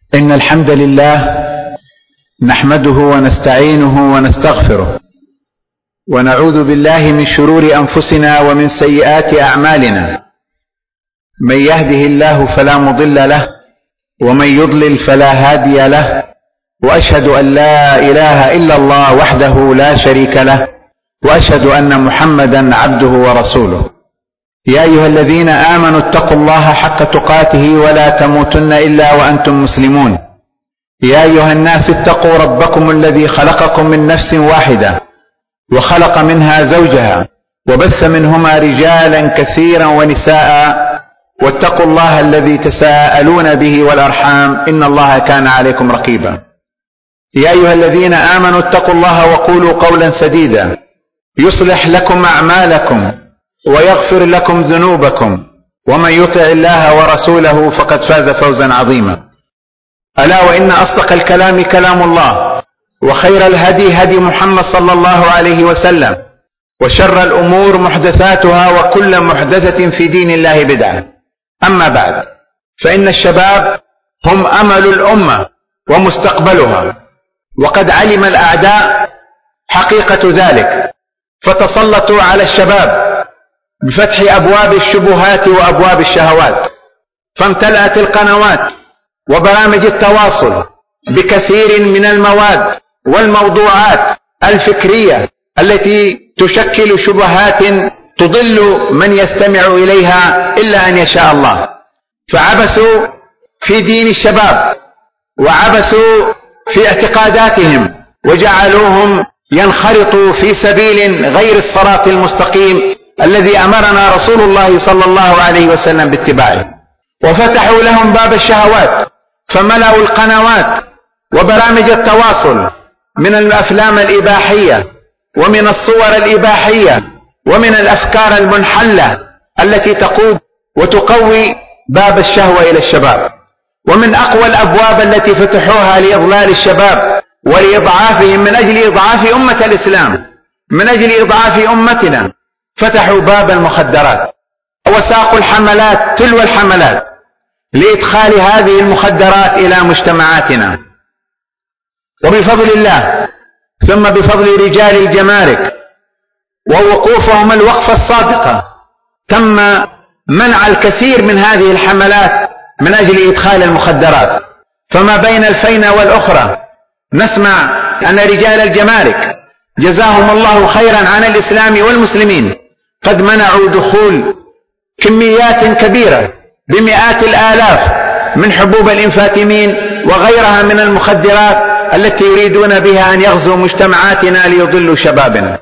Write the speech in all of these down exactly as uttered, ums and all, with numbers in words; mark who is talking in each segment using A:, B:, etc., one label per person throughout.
A: إن الحمد لله نحمده ونستعينه ونستغفره، ونعوذ بالله من شرور أنفسنا ومن سيئات أعمالنا. من يهده الله فلا مضل له، ومن يضلل فلا هادي له، وأشهد أن لا إله إلا الله وحده لا شريك له، وأشهد أن محمدا عبده ورسوله. يا أيها الذين آمنوا اتقوا الله حق تقاته ولا تموتن إلا وأنتم مسلمون. يا أيها الناس اتقوا ربكم الذي خلقكم من نفس واحدة، وخلق منها زوجها، وبث منهما رجالا كثيرا ونساء، واتقوا الله الذي تساءلون به والأرحام إن الله كان عليكم رقيبا. يا أيها الذين آمنوا اتقوا الله وقولوا قولا سديدا يصلح لكم أعمالكم ويغفر لكم ذنوبكم، ومن يطع الله ورسوله فقد فاز فوزا عظيما. ألا وإن أصدق الكلام كلام الله، وخير الهدي هدي محمد صلى الله عليه وسلم، وشر الأمور محدثاتها، وكل محدثة في دين الله بدعة. أما بعد، فإن الشباب هم أمل الأمة ومستقبلها، وقد علم الأعداء حقيقة ذلك، فتسلطوا على الشباب بفتح أبواب الشبهات وأبواب الشهوات، فامتلأت القنوات وبرامج التواصل بكثير من المواد والموضوعات الفكرية التي تشكل شبهات تضل من يستمع إليها إلا أن يشاء الله. فعبثوا في دين الشباب، وعبثوا في اعتقاداتهم، وجعلوهم ينخرطوا في سبيل غير الصراط المستقيم الذي أمرنا رسول الله صلى الله عليه وسلم باتباعه. وفتحوا لهم باب الشهوات، فملأوا القنوات وبرامج التواصل من الأفلام الإباحية، ومن الصور الإباحية، ومن الأفكار المنحلة التي تقوم وتقوي باب الشهوة إلى الشباب. ومن أقوى الأبواب التي فتحوها لإضلال الشباب ولإضعافهم من أجل إضعاف أمة الإسلام، من أجل إضعاف أمتنا، فتحوا باب المخدرات، وساقوا الحملات تلو الحملات لإدخال هذه المخدرات إلى مجتمعاتنا. وبفضل الله ثم بفضل رجال الجمارك ووقوفهم الوقفة الصادقة تم منع الكثير من هذه الحملات من أجل إدخال المخدرات. فما بين الفينة والأخرى نسمع أن رجال الجمارك جزاهم الله خيرا عن الإسلام والمسلمين قد منعوا دخول كميات كبيرة بمئات الآلاف من حبوب الإنفاتامين وغيرها من المخدرات التي يريدون بها أن يغزوا مجتمعاتنا ليضلوا شبابنا.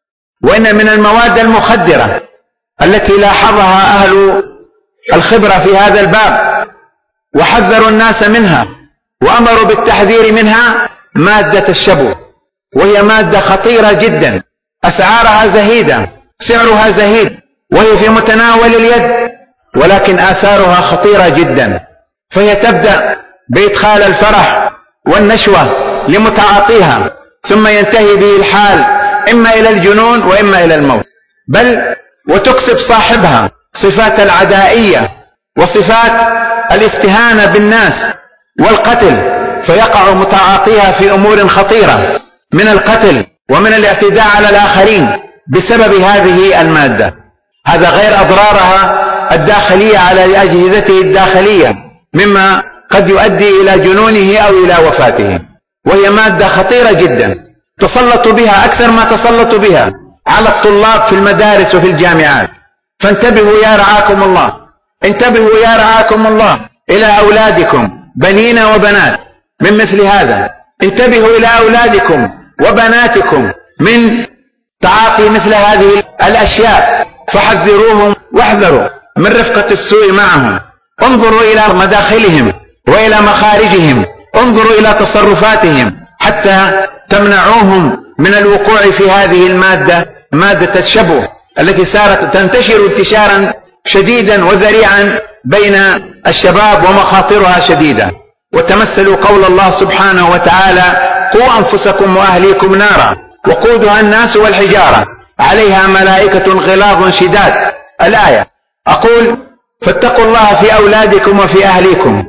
A: وإن من المواد المخدرة التي لاحظها أهل الخبرة في هذا الباب وحذروا الناس منها وأمروا بالتحذير منها مادة الشبو، وهي مادة خطيرة جدا، أسعارها زهيدة، سعرها زهيد، وهي في متناول اليد، ولكن آثارها خطيرة جدا. فهي تبدأ بإدخال الفرح والنشوة لمتعاطيها، ثم ينتهي به الحال إما إلى الجنون وإما إلى الموت، بل وتكسب صاحبها صفات العدائية وصفات الاستهانة بالناس والقتل، فيقع متعاطيها في أمور خطيرة من القتل ومن الاعتداء على الآخرين بسبب هذه المادة. هذا غير أضرارها الداخلية على أجهزته الداخلية مما قد يؤدي إلى جنونه أو إلى وفاته. وهي مادة خطيرة جدا تسلط بها أكثر ما تسلط بها على الطلاب في المدارس وفي الجامعات. فانتبهوا يا رعاكم الله، انتبهوا يا رعاكم الله إلى أولادكم بنين وبنات من مثل هذا. انتبهوا إلى أولادكم وبناتكم من تعاطي مثل هذه الأشياء، فحذروهم واحذروا من رفقة السوء معهم. انظروا إلى مداخلهم وإلى مخارجهم، انظروا إلى تصرفاتهم حتى تمنعوهم من الوقوع في هذه المادة، مادة الشبه التي صارت تنتشر انتشارا شديدا وذريعا بين الشباب ومخاطرها شديدة. وتمثلوا قول الله سبحانه وتعالى: قوا أنفسكم وأهليكم نارا وقودها الناس والحجارة عليها ملائكة غلاظ شداد. الآية. أقول: فاتقوا الله في أولادكم وفي أهليكم،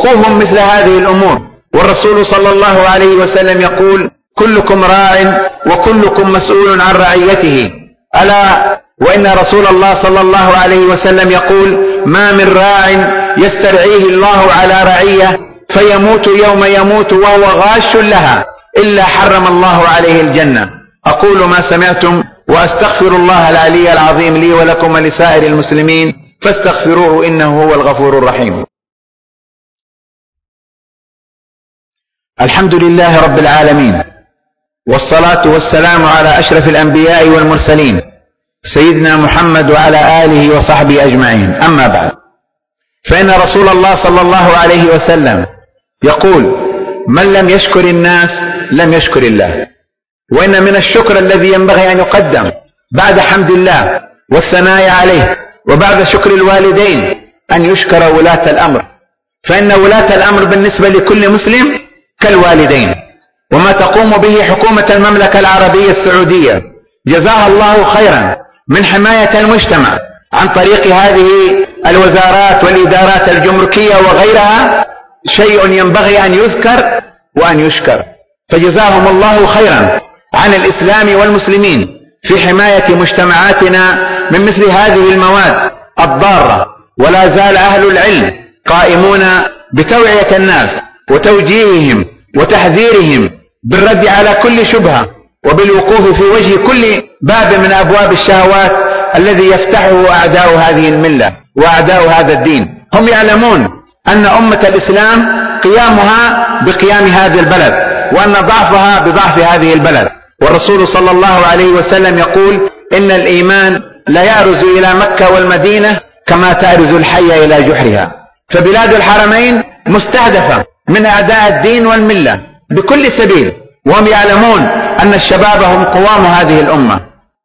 A: وقوهم مثل هذه الأمور. والرسول صلى الله عليه وسلم يقول: كلكم راع وكلكم مسؤول عن رعيته. ألا وإن رسول الله صلى الله عليه وسلم يقول: ما من راع يسترعيه الله على رعية فيموت يوم يموت وهو غاش لها إلا حرم الله عليه الجنة. أقول ما سمعتم وأستغفر الله العلي العظيم لي ولكم ولسائر المسلمين فاستغفروه إنه هو الغفور الرحيم. الحمد لله رب العالمين، والصلاة والسلام على أشرف الأنبياء والمرسلين سيدنا محمد وعلى آله وصحبه أجمعين. أما بعد، فإن رسول الله صلى الله عليه وسلم يقول: من لم يشكر الناس لم يشكر الله. وإن من الشكر الذي ينبغي أن يقدم بعد حمد الله والثناء عليه وبعد شكر الوالدين أن يشكر ولاة الأمر، فإن ولاة الأمر بالنسبة لكل مسلم كالوالدين. وما تقوم به حكومة المملكة العربية السعودية جزاها الله خيرا من حماية المجتمع عن طريق هذه الوزارات والإدارات الجمركية وغيرها شيء ينبغي أن يذكر وأن يشكر، فجزاهم الله خيرا عن الإسلام والمسلمين في حماية مجتمعاتنا من مثل هذه المواد الضارة. ولا زال أهل العلم قائمون بتوعية الناس وتوجيههم وتحذيرهم بالرد على كل شبهة وبالوقوف في وجه كل باب من أبواب الشهوات الذي يفتحه أعداء هذه الملة وأعداء هذا الدين. هم يعلمون أن أمة الإسلام قيامها بقيام هذا البلد، وأن ضعفها بضعف هذه البلد. والرسول صلى الله عليه وسلم يقول: إن الإيمان لا يأرز إلى مكة والمدينة كما تأرز الحية إلى جحرها. فبلاد الحرمين مستهدفة من أعداء الدين والملة بكل سبيل، وهم يعلمون أن الشباب هم قوام هذه الأمة.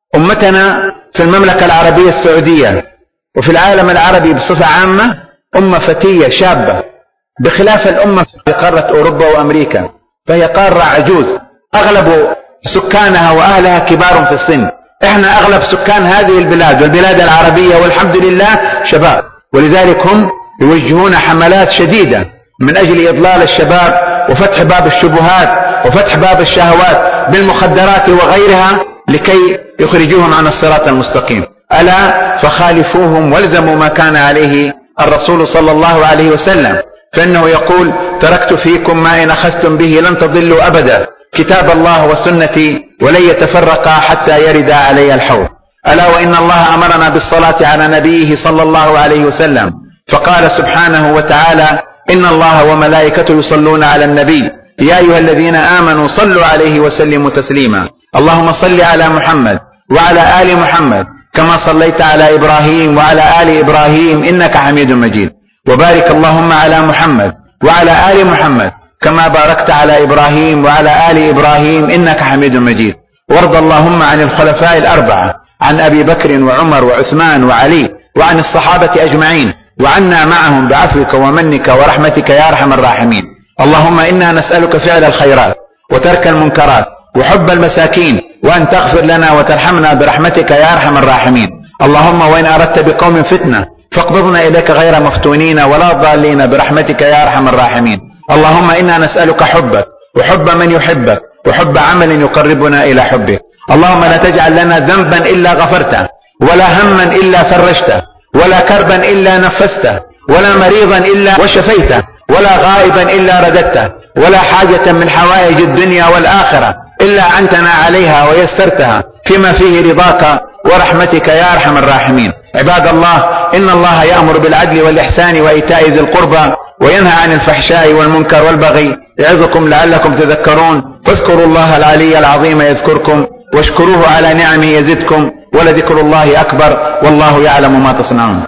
A: أمتنا في المملكة العربية السعودية وفي العالم العربي بصفة عامة أمة فتية شابة، بخلاف الأمة في قارة أوروبا وأمريكا، فهي قارة عجوز أغلب سكانها وأهلها كبار في السن. إحنا أغلب سكان هذه البلاد والبلاد العربية والحمد لله شباب، ولذلك هم يوجهون حملات شديدة من أجل إضلال الشباب وفتح باب الشبهات وفتح باب الشهوات بالمخدرات وغيرها لكي يخرجوهم عن الصراط المستقيم. ألا فخالفوهم والزموا ما كان عليه الرسول صلى الله عليه وسلم، فإنه يقول: تركت فيكم ما إن أخذتم به لن تضلوا أبدا، كتاب الله وسنتي ولن يتفرقا حتى يرد علي الحوض. ألا وإن الله أمرنا بالصلاة على نبيه صلى الله عليه وسلم، فقال سبحانه وتعالى: إن الله وملائكته يصلون على النبي يا أيها الذين آمنوا صلوا عليه وسلموا تسليما. اللهم صل على محمد وعلى آل محمد كما صليت على إبراهيم وعلى آل إبراهيم إنك حميد مجيد، وبارك اللهم على محمد وعلى آل محمد كما باركت على إبراهيم وعلى آل إبراهيم إنك حميد مجيد. وارض اللهم عن الخلفاء الأربعة، عن أبي بكر وعمر وعثمان وعلي، وعن الصحابة أجمعين، وعنا معهم بعفوك ومنك ورحمتك يا أرحم الراحمين. اللهم إنا نسألك فعل الخيرات وترك المنكرات وحب المساكين، وأن تغفر لنا وترحمنا برحمتك يا أرحم الراحمين. اللهم وإن أردت بقوم فتنة فاقبضنا إليك غير مفتونين ولا ضالين برحمتك يا أرحم الراحمين. اللهم إنا نسألك حبك وحب من يحبك وحب عمل يقربنا إلى حبك. اللهم لا تجعل لنا ذنبا إلا غفرته، ولا هما إلا فرجته، ولا كربا إلا نفسته، ولا مريضا إلا وشفيته، ولا غائبا إلا رددته، ولا حاجة من حوائج الدنيا والآخرة إلا عنتنا عليها ويسرتها فيما فيه رضاك ورحمتك يا أرحم الراحمين. عباد الله، إن الله يأمر بالعدل والإحسان وإيتاء ذي القربى وينهى عن الفحشاء والمنكر والبغي يعظكم لعلكم تذكرون. فاذكروا الله العلي العظيم يذكركم، واشكروه على نعمه يزدكم، ولذكر الله أكبر، والله يعلم ما تصنعون.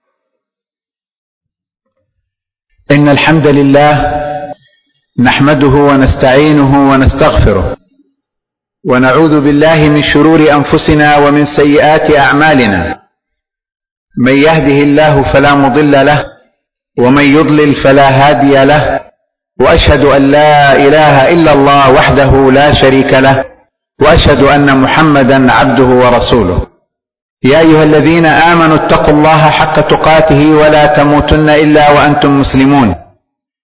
A: إن الحمد لله نحمده ونستعينه ونستغفره، ونعوذ بالله من شرور أنفسنا ومن سيئات أعمالنا. من يهده الله فلا مضل له، ومن يضلل فلا هادي له، وأشهد أن لا إله إلا الله وحده لا شريك له، وأشهد أن محمدا عبده ورسوله. يا أيها الذين آمنوا اتقوا الله حق تقاته ولا تموتن إلا وأنتم مسلمون.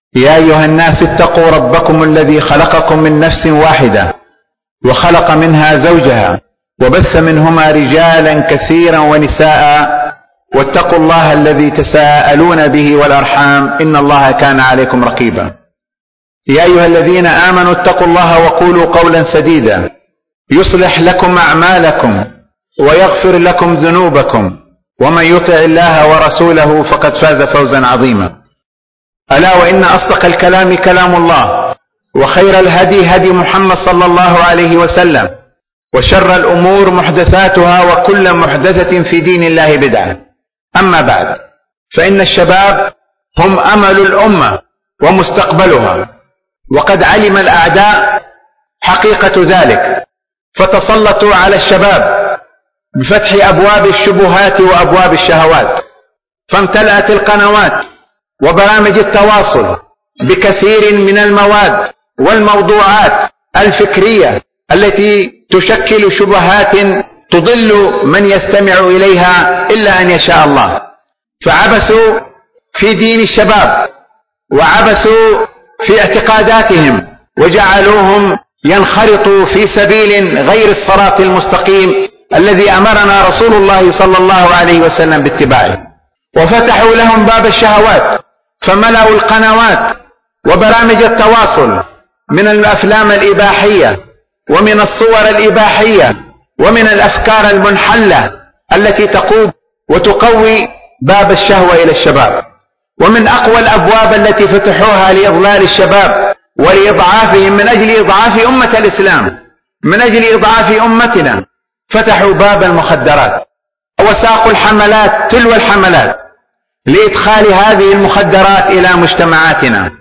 A: يا أيها الناس اتقوا ربكم الذي خلقكم من نفس واحدة وخلق منها زوجها وبث منهما رجالا كثيرا ونساء واتقوا الله الذي تساءلون به والأرحام إن الله كان عليكم رقيبا. يا أيها الذين آمنوا اتقوا الله وقولوا قولا سديدا يصلح لكم أعمالكم ويغفر لكم ذنوبكم ومن يطع الله ورسوله فقد فاز فوزا عظيما. ألا وإن أصدق الكلام كلام الله وخير الهدي هدي محمد صلى الله عليه وسلم وشر الأمور محدثاتها وكل محدثة في دين الله بدعة. أما بعد، فإن الشباب هم أمل الأمة ومستقبلها، وقد علم الأعداء حقيقة ذلك فتسلطوا على الشباب بفتح أبواب الشبهات وأبواب الشهوات، فامتلأت القنوات وبرامج التواصل بكثير من المواد والموضوعات الفكرية التي تشكل شبهات تضل من يستمع إليها إلا أن يشاء الله. فعبثوا في دين الشباب وعبثوا في اعتقاداتهم وجعلوهم ينخرطوا في سبيل غير الصراط المستقيم الذي أمرنا رسول الله صلى الله عليه وسلم باتباعه، وفتحوا لهم باب الشهوات فملأوا القنوات وبرامج التواصل من الأفلام الإباحية ومن الصور الإباحية ومن الأفكار المنحلة التي تقود وتقوي باب الشهوة إلى الشباب. ومن أقوى الأبواب التي فتحوها لإضلال الشباب ولإضعافهم من أجل إضعاف أمة الإسلام، من أجل إضعاف أمتنا، فتحوا باب المخدرات وساقوا الحملات تلو الحملات لإدخال هذه المخدرات إلى مجتمعاتنا.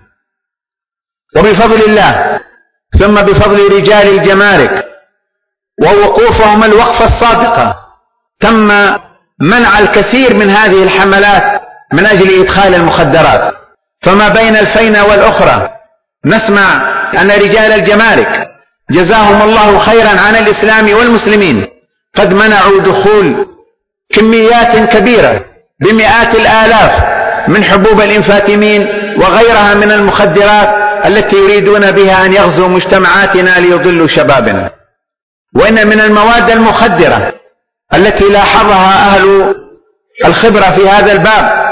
A: وبفضل الله ثم بفضل رجال الجمارك ووقوفهم الوقفة الصادقة تم منع الكثير من هذه الحملات من أجل إدخال المخدرات. فما بين الفينة والأخرى نسمع أن رجال الجمارك جزاهم الله خيرا عن الإسلام والمسلمين قد منعوا دخول كميات كبيرة بمئات الآلاف من حبوب الإنفاتامين وغيرها من المخدرات التي يريدون بها أن يغزوا مجتمعاتنا ليضلوا شبابنا. وإن من المواد المخدرة التي لاحظها أهل الخبرة في هذا الباب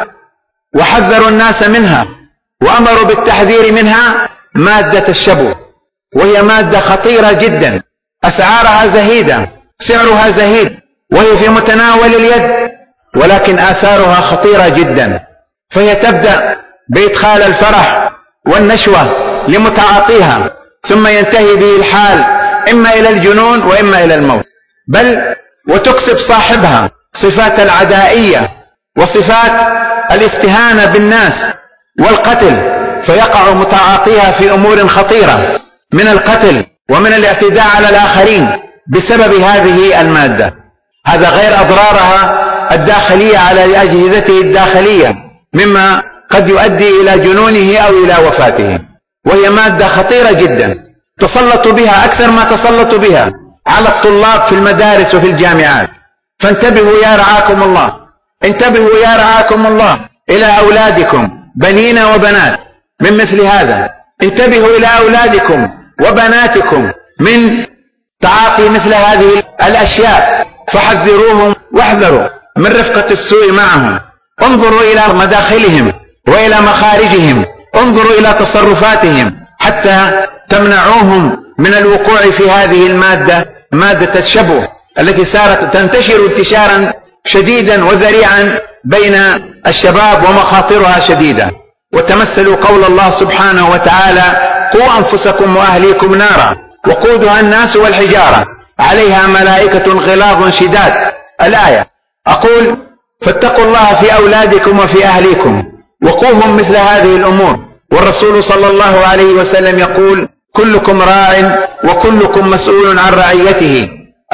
A: وحذروا الناس منها وأمروا بالتحذير منها مادة الشبو، وهي مادة خطيرة جدا أسعارها زهيدة، سعرها زهيد، وهي في متناول اليد، ولكن آثارها خطيرة جدا. فهي تبدأ بإدخال الفرح والنشوة لمتعاطيها ثم ينتهي به الحال إما إلى الجنون وإما إلى الموت، بل وتكسب صاحبها صفات العدائية وصفات الاستهانة بالناس والقتل، فيقع متعاطيها في أمور خطيرة من القتل ومن الاعتداء على الآخرين بسبب هذه المادة. هذا غير أضرارها الداخلية على أجهزته الداخلية مما قد يؤدي إلى جنونه أو إلى وفاته. وهي مادة خطيرة جدا تسلطوا بها أكثر ما تسلطوا بها على الطلاب في المدارس وفي الجامعات. فانتبهوا يا رعاكم الله، انتبهوا يا رعاكم الله إلى أولادكم بنين وبنات من مثل هذا. انتبهوا إلى أولادكم وبناتكم من تعاطي مثل هذه الأشياء، فحذروهم واحذروا من رفقة السوء معهم. انظروا إلى مداخلهم وإلى مخارجهم، انظروا إلى تصرفاتهم حتى تمنعوهم من الوقوع في هذه المادة، مادة الشبه التي صارت تنتشر انتشارا شديدا وذريعا بين الشباب ومخاطرها شديدة. وتمثلوا قول الله سبحانه وتعالى: قوا أنفسكم وأهليكم نارا وقودها الناس والحجارة عليها ملائكة غلاظ شداد. الآية. أقول فاتقوا الله في أولادكم وفي أهليكم وقوهم مثل هذه الأمور. والرسول صلى الله عليه وسلم يقول: كلكم راع وكلكم مسؤول عن رعيته.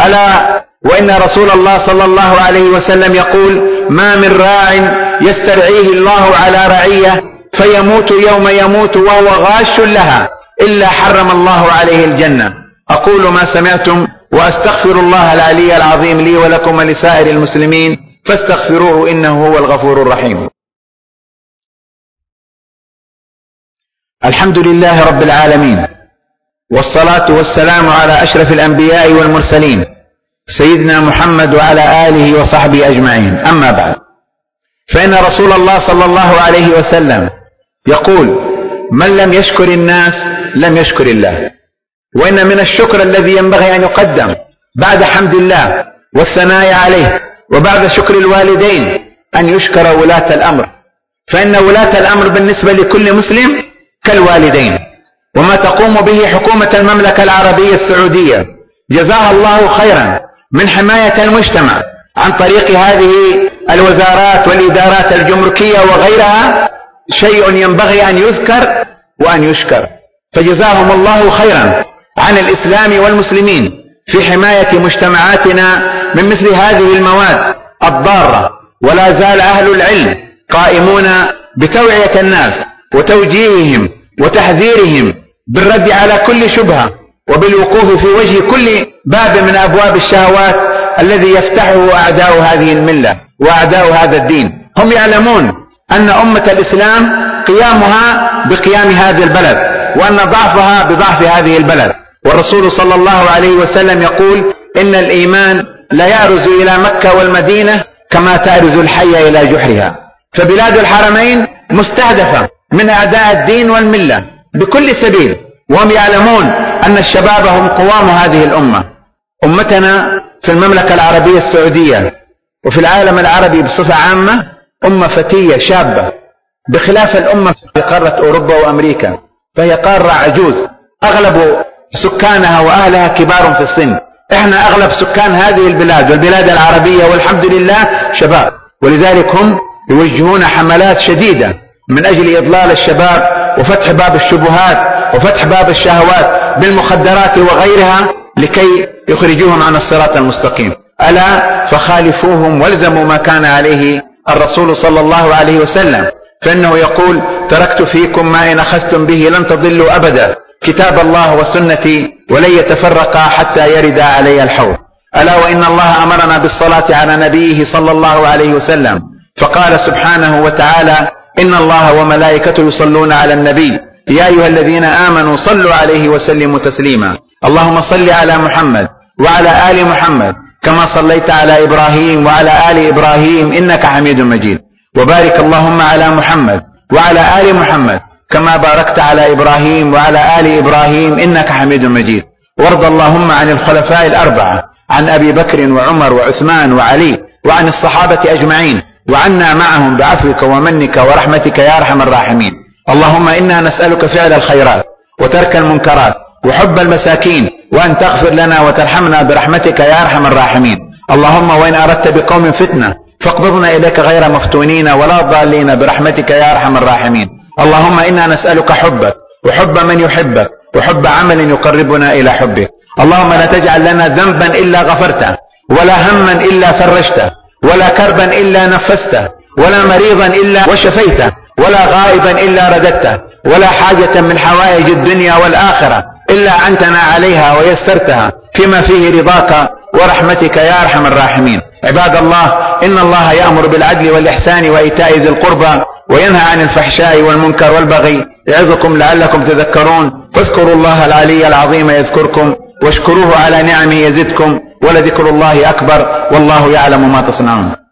A: ألا وإن رسول الله صلى الله عليه وسلم يقول: ما من راع يسترعيه الله على رعية فيموت يوم يموت وهو غاش لها إلا حرم الله عليه الجنة. أقول ما سمعتم وأستغفر الله العلي العظيم لي ولكم ولسائر المسلمين فاستغفروه إنه هو الغفور الرحيم. الحمد لله رب العالمين، والصلاة والسلام على أشرف الأنبياء والمرسلين سيدنا محمد وعلى آله وصحبه أجمعين. أما بعد، فإن رسول الله صلى الله عليه وسلم يقول: من لم يشكر الناس لم يشكر الله. وإن من الشكر الذي ينبغي أن يقدم بعد حمد الله والثناء عليه وبعد شكر الوالدين أن يشكر ولاة الأمر، فإن ولاة الأمر بالنسبة لكل مسلم كالوالدين. وما تقوم به حكومة المملكة العربية السعودية جزاها الله خيرا من حماية المجتمع عن طريق هذه الوزارات والإدارات الجمركية وغيرها شيء ينبغي أن يذكر وأن يشكر، فجزاهم الله خيرا عن الإسلام والمسلمين في حماية مجتمعاتنا من مثل هذه المواد الضارة. ولا زال أهل العلم قائمون بتوعية الناس وتوجيههم وتحذيرهم بالرد على كل شبهة وبالوقوف في وجه كل باب من أبواب الشهوات الذي يفتحه أعداء هذه الملة وأعداء هذا الدين. هم يعلمون أن أمة الإسلام قيامها بقيام هذا البلد، وأن ضعفها بضعف هذه البلد. والرسول صلى الله عليه وسلم يقول: إن الإيمان لا يأرز إلى مكة والمدينة كما تأرز الحية إلى جحرها. فبلاد الحرمين مستهدفة من أعداء الدين والملة بكل سبيل، وهم يعلمون أن الشباب هم قوام هذه الأمة. أمتنا في المملكة العربية السعودية وفي العالم العربي بصفة عامة أمة فتية شابة، بخلاف الأمة في قارة أوروبا وأمريكا، فهي قارة عجوز أغلب سكانها وأهلها كبار في السن. إحنا أغلب سكان هذه البلاد والبلاد العربية والحمد لله شباب، ولذلك هم يوجهون حملات شديدة من أجل إضلال الشباب وفتح باب الشبهات وفتح باب الشهوات بالمخدرات وغيرها لكي يخرجوهم عن الصراط المستقيم. ألا فخالفوهم والزموا ما كان عليه الرسول صلى الله عليه وسلم، فإنه يقول: تركت فيكم ما إن أخذتم به لن تضلوا أبدا، كتاب الله وسنتي ولن يتفرقا حتى يرد علي الحوض. ألا وإن الله أمرنا بالصلاة على نبيه صلى الله عليه وسلم، فقال سبحانه وتعالى: إن الله وملائكته يصلون على النبي يا أيها الذين آمنوا صلوا عليه وسلموا تسليما. اللهم صل على محمد وعلى آل محمد كما صليت على إبراهيم وعلى آل إبراهيم إنك حميد مجيد. وبارك اللهم على محمد وعلى آل محمد كما باركت على إبراهيم وعلى آل إبراهيم إنك حميد مجيد. وارض اللهم عن الخلفاء الأربعة، عن أبي بكر وعمر وعثمان وعلي، وعن الصحابة أجمعين، وعنا معهم بعفوك ومنك ورحمتك يا أرحم الراحمين. اللهم إنا نسألك فعل الخيرات وترك المنكرات وحب المساكين، وأن تغفر لنا وترحمنا برحمتك يا أرحم الراحمين. اللهم وإن أردت بقوم فتنة فاقبضنا إليك غير مفتونين ولا ضالين برحمتك يا أرحم الراحمين. اللهم إنا نسألك حبك وحب من يحبك وحب عمل يقربنا إلى حبك. اللهم لا تجعل لنا ذنبا إلا غفرته، ولا هما إلا فرجته، ولا كربا إلا نفسته، ولا مريضا إلا وشفيته، ولا غائبا إلا رددته، ولا حاجة من حوائج الدنيا والآخرة إلا أعنتنا عليها ويسرتها فيما فيه رضاك ورحمتك يا أرحم الراحمين. عباد الله، إن الله يأمر بالعدل والإحسان وإيتاء ذي القربى وينهى عن الفحشاء والمنكر والبغي، يعظكم لعلكم تذكرون. فاذكروا الله العلي العظيم يذكركم، واشكروه على نعمه يزدكم، ولذكر الله أكبر، والله يعلم ما تصنعون.